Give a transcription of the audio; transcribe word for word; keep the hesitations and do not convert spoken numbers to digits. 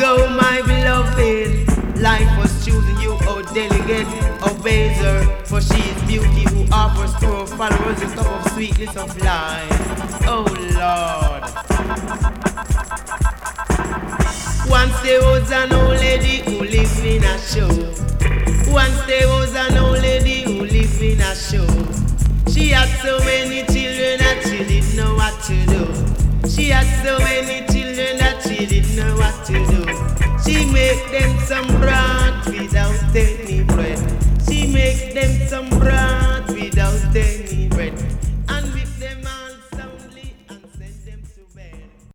Though my beloved, life was choosing you, oh delegate, obeys her, for she is beauty who offers to her followers a cup of sweetness of life. Oh Lord. Once there was an old lady who lived in a show. Once there was an old lady who lived in a show. She had so many children that she didn't know what to do. She had so many children that she didn't know what to do. She made them some brown